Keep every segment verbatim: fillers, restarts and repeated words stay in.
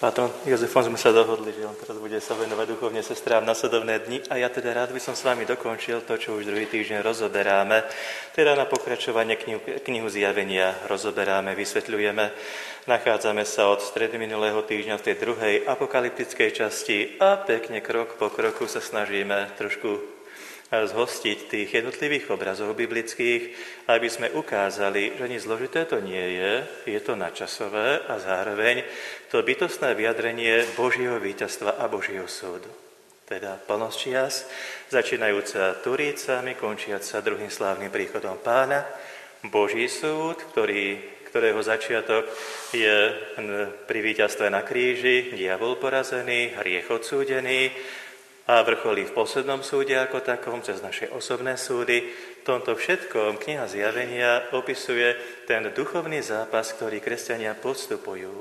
Pátrom Jozefom sme sa dohodli, že on teraz bude sa venovať duchovne sestrám nasledovné dni a ja teda rád by som s vami dokončil to, čo už druhý týždeň rozoberáme. Teda na pokračovanie knihu, knihu Zjavenia rozoberáme, vysvetľujeme. Nachádzame sa od stredy minulého týždňa v tej druhej apokalyptickej časti a pekne krok po kroku sa snažíme trošku zhostiť tých jednotlivých obrazov biblických, aby sme ukázali, že nič zložité to nie je, je to nadčasové a zároveň to bytostné vyjadrenie Božieho víťazstva a Božieho súdu. Teda plnosť čias, začínajúca Turícami, končiaca druhým slávnym príchodom Pána, Boží súd, ktorý, ktorého začiatok je pri víťazstve na kríži, diabol porazený, hriech odsúdený, a vrcholí v poslednom súde ako takom, cez naše osobné súdy. V tomto všetkom kniha Zjavenia opisuje ten duchovný zápas, ktorý kresťania podstupujú,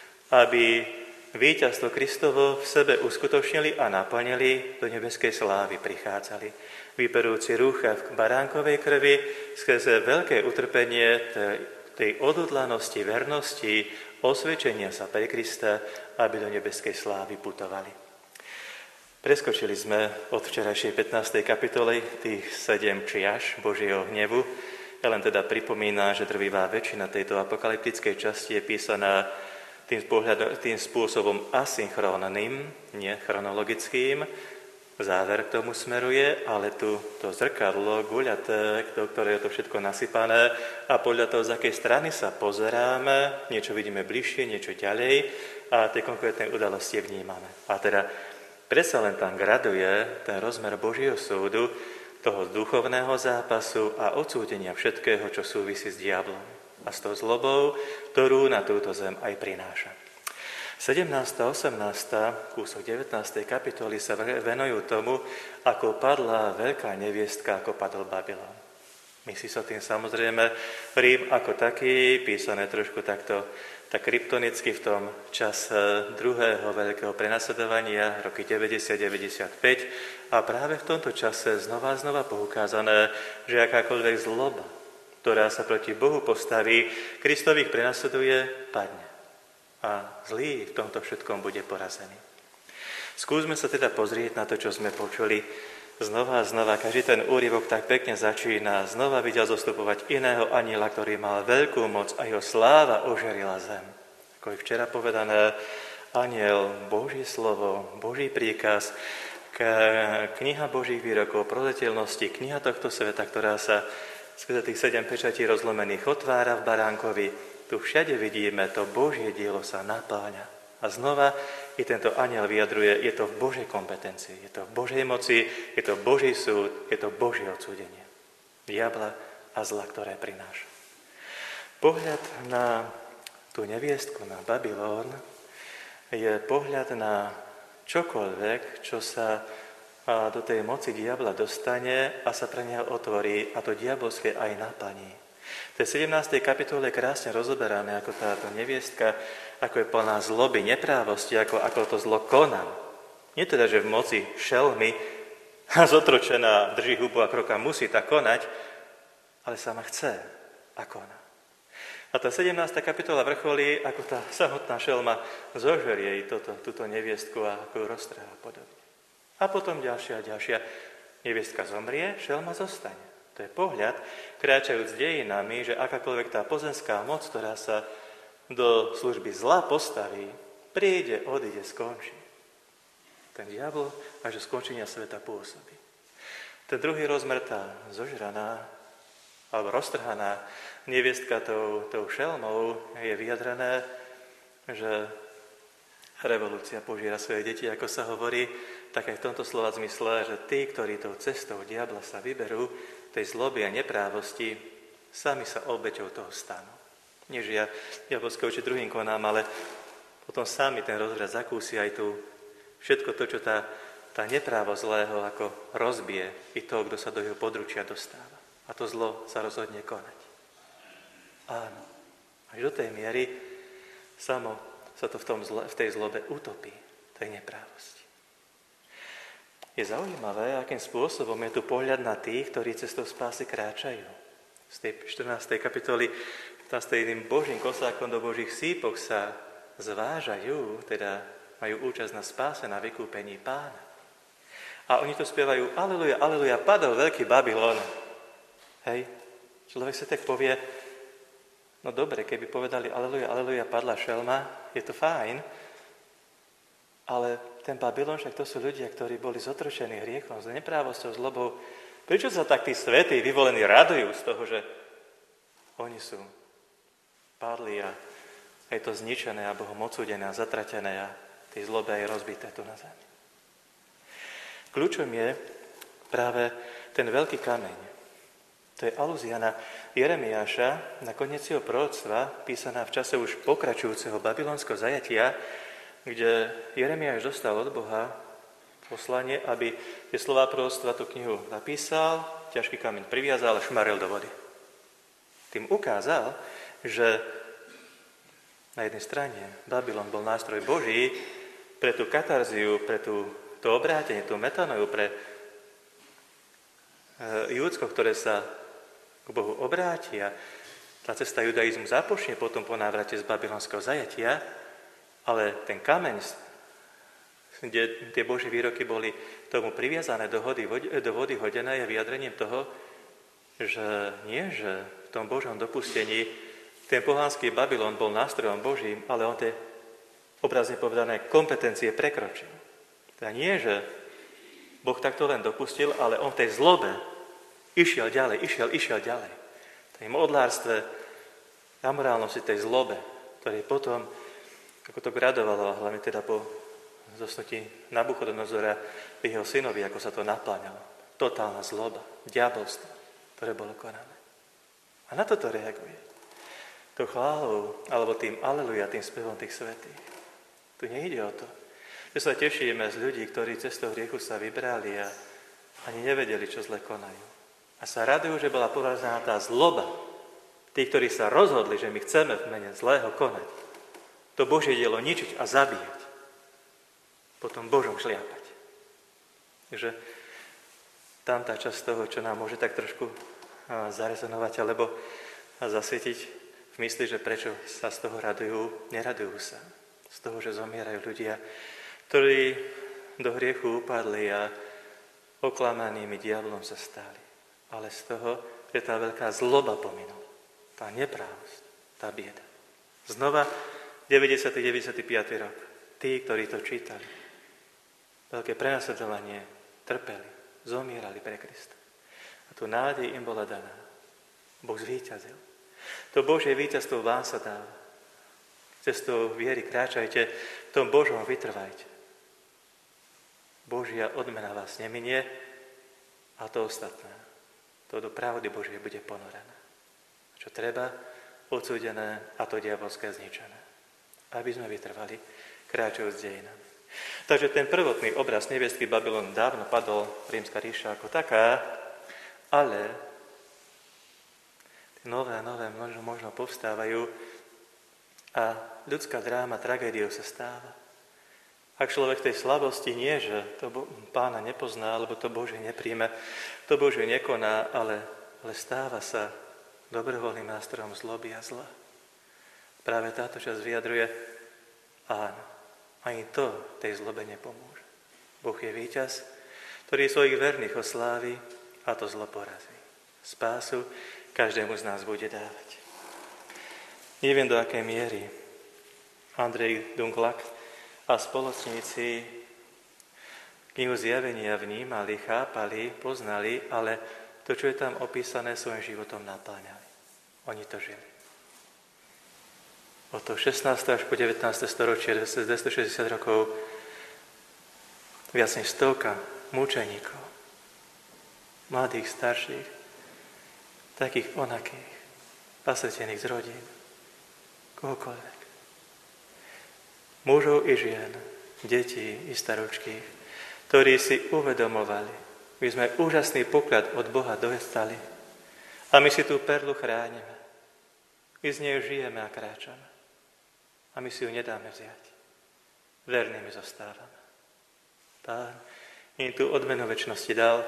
aby víťazstvo Kristovo v sebe uskutočnili a naplnili, do nebeskej slávy prichádzali. Vyperúci rúcha v baránkovej krvi, skrze veľké utrpenie tej odhodlanosti, vernosti, osvedčenia sa pre Krista, aby do nebeskej slávy putovali. Preskočili sme od včerajšej pätnástej kapitoly tých sedem čiaš Božieho hnevu. Ja len teda pripomínam, že drvivá väčšina tejto apokalyptickej časti je písaná tým, pohľad, tým spôsobom asynchrónnym, nie chronologickým. Záver k tomu smeruje, ale tu to zrkadlo, guľaté, do ktorého je to všetko nasypané a podľa toho, z akej strany sa pozeráme, niečo vidíme bližšie, niečo ďalej a tie konkrétne udalosti vnímame. A teda predsa len tam graduje ten rozmer Božieho súdu, toho duchovného zápasu a odsúdenia všetkého, čo súvisí s diablom a s tou zlobou, ktorú na túto zem aj prináša. sedemnásta a osemnásta kúsok devätnástej kapitoly sa venujú tomu, ako padla veľká neviestka, ako padol Babylon. Myslí sa tým samozrejme Rím ako taký, písané trošku takto tak kryptonicky v tom čase druhého veľkého prenasledovania, roky deväťdesiat deväťdesiatpäť, a práve v tomto čase znova a znova poukázané, že akákoľvek zloba, ktorá sa proti Bohu postaví, Kristových prenasleduje, padne. A zlý v tomto všetkom bude porazený. Skúsme sa teda pozrieť na to, čo sme počuli znova a znova. Každý ten úryvok tak pekne začína. Znova videl zostupovať iného anjela, ktorý mal veľkú moc a jeho sláva ožerila zem. Ako je včera povedané, anjel, Boží slovo, Boží príkaz, kniha Božích výrokov, prozreteľnosti, kniha tohto sveta, ktorá sa skrze tých sedem pečatí rozlomených otvára v baránkovi. Tu všade vidíme, to Božie dielo sa napáňa. A znova i tento anjel vyjadruje, je to v Božej kompetencii, je to v Božej moci, je to Boží súd, je to Božie odsúdenie diabla a zla, ktoré prináša. Pohľad na tú neviestku, na Babylon, je pohľad na čokoľvek, čo sa do tej moci diabla dostane a sa pre neho otvorí a to diabolské aj naplní. V tej sedemnástej kapitole krásne rozoberáme, ako táto neviestka, ako je plná zloby, neprávosti, ako, ako to zlo koná. Nie teda, že v moci šelmy a zotročená drží hubu a kroka musí tak konať, ale sama chce a koná. A tá sedemnásta kapitola vrcholí, ako tá samotná šelma zožerie jej toto, túto neviestku a ako ju roztrhá podobne. A potom ďalšia a ďalšia. Neviestka zomrie, šelma zostane. To je pohľad, kráčajúc dejinami, že akákoľvek tá pozemská moc, ktorá sa do služby zla postaví, príde, odíde, skončí. Ten diabol až do skončenia sveta pôsobí. Ten druhý rozmer, tá zožraná alebo roztrhaná neviestka tou, tou šelmou, je vyjadrené, že revolúcia požiera svoje deti, ako sa hovorí, tak aj v tomto slova zmysle, že tí, ktorí tou cestou diabla sa vyberú, tej zloby a neprávosti, sami sa obeťou toho stanú. Nie, že ja diabolské oči druhým konám, ale potom sami ten rozhľad zakúsi aj tu všetko to, čo tá, tá neprávo zlého ako rozbije i to, kto sa do jeho područia dostáva. A to zlo sa rozhodne konať. Áno, až do tej miery samo sa to v, tom zle, v tej zlobe utopí, tej neprávosti. Je zaujímavé, akým spôsobom je tu pohľad na tých, ktorí cestou spásy kráčajú. Z tej štrnástej kapitoly, tam s tým Božím kosákom do Božích sípok sa zvážajú, teda majú účasť na spáse, na vykúpení Pána. A oni to spievajú, aleluja, aleluja, padol veľký Babylon. Hej, človek sa tak povie, no dobre, keby povedali aleluja, aleluja, padla šelma, je to fajn, ale ten Babylon, však to sú ľudia, ktorí boli zotročení hriechom, s neprávosťou, zlobou. Prečo sa tak tí svätí vyvolení radujú z toho, že oni sú padli a je to zničené a Bohom odsúdené a zatratené a tie zlobe je rozbité tu na zemi. Kľúčom je práve ten veľký kameň. To je alúzia na Jeremiáša, na koniec jeho proroctva, písaná v čase už pokračujúceho babylonského zajatia, kde Jeremiáš dostal od Boha poslanie, aby tie slová proroctva tú knihu napísal, ťažký kameň priviazal a šmaril do vody. Tým ukázal, že na jednej strane Babylon bol nástroj Boží pre tú katarziu, pre tú, to obrátenie, tú metanoju, pre e, Júdsko, ktoré sa k Bohu obráti a tá cesta judaizmu započne potom po návrate z babylonského zajatia, ale ten kameň, kde tie Božie výroky boli tomu priviazané do vody, do vody hodené, je vyjadrením toho, že nie, že v tom Božom dopustení ten pohanský Babylon bol nástrojom Božím, ale on tie obrazne povedané kompetencie prekročil. Teda nie, že Boh takto len dopustil, ale on v tej zlobe išiel ďalej, išiel, išiel ďalej. V tej modlárstve, amorálnosti, tej zlobe, ktorý potom, ako to gradovalo, hlavne teda po zosnutí Nabuchodonozora v jeho synovi, ako sa to napláňalo. Totálna zloba, diabolstvo, ktoré bolo konané. A na toto reaguje. To chválou, alebo tým aleluja, tým spevom tých svätých. Tu nejde o to, že sa tešíme z ľudí, ktorí cestou hriechu sa vybrali a ani nevedeli, čo zle konajú. A sa radujú, že bola porazená tá zloba. Tí, ktorí sa rozhodli, že my chceme v mene zlého konať, to Božie dielo ničiť a zabíjať. Potom Božom šliapať. Takže tam tá časť toho, čo nám môže tak trošku zarezonovať alebo zasvietiť v mysli, že prečo sa z toho radujú, neradujú sa. Z toho, že zomierajú ľudia, ktorí do hriechu upadli a oklamanými diablom sa stali. Ale z toho, že tá veľká zloba pominula, tá neprávosť, tá bieda. Znova deväťdesiaty deväťdesiaty rok. Tí, ktorí to čítali, veľké prenasledovanie, trpeli, zomierali pre Krista. A tu nádej im bola daná. Boh zvíťazil. To Božie víťazstvo vám sa dáva. Cestou viery kráčajte, v tom Božom vytrvajte. Božia odmena vás neminie a to ostatné, to do pravdy Božej bude ponorené. Čo treba, odsúdené a to diabolské zničené. Aby sme vytrvali, kráčajú s dejinami. Takže ten prvotný obraz neviestky Babylon dávno padol, rímska ríša ako taká, ale tie nové a nové možno, možno povstávajú a ľudská dráma, tragédiou sa stáva. Ak človek tej slabosti nie, že to Pána nepozná, alebo to Božie nepríjme, to Božie nekoná, ale, ale stáva sa dobrovoľným nástrojom zloby a zla. Práve táto časť vyjadruje, áno, ani to tej zlobe nepomôže. Boh je víťaz, ktorý svojich verných oslávi a to zlo porazí. Spásu každému z nás bude dávať. Neviem, do akej miery Andrej Dunklak a spoločníci knihu Zjavenia vnímali, chápali, poznali, ale to, čo je tam opísané, svojím životom napáňali. Oni to žili. Od toho šestnásteho až po devätnáste storočie, dvestošesťdesiat rokov, viac než stovka mučeníkov, mladých, starších, takých onakých, pasvetených z rodín, kohokoľvek. Mužov i žien, detí i staročkých, ktorí si uvedomovali, my sme úžasný poklad od Boha dostali a my si tú perlu chránime. My z nej žijeme a kráčame. A my si ju nedáme vziať. Vernými zostávame. Pán im tú odmenu večnosti dal.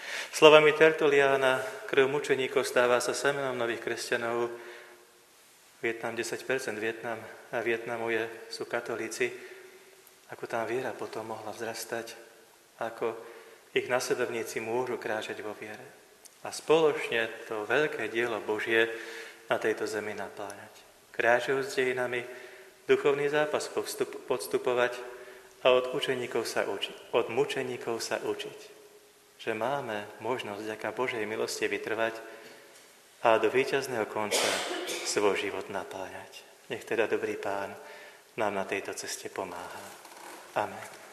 Slovami Tertuliána, krv mučeníkov stáva sa semenom nových kresťanov Vietnam desať percent Vietnam, a Vietnamu je, sú katolíci, ako tam viera potom mohla vzrastať, ako ich nasledovníci môžu kráčať vo viere. A spoločne to veľké dielo Božie na tejto zemi napláňať. Kráčajú s dejinami, duchovný zápas podstupovať a od učeníkov sa učiť. Od mučeníkov sa učiť. Že máme možnosť vďaka Božej milosti vytrvať a do víťazného konca svoj život napájať. Nech teda dobrý Pán nám na tejto ceste pomáha. Amen.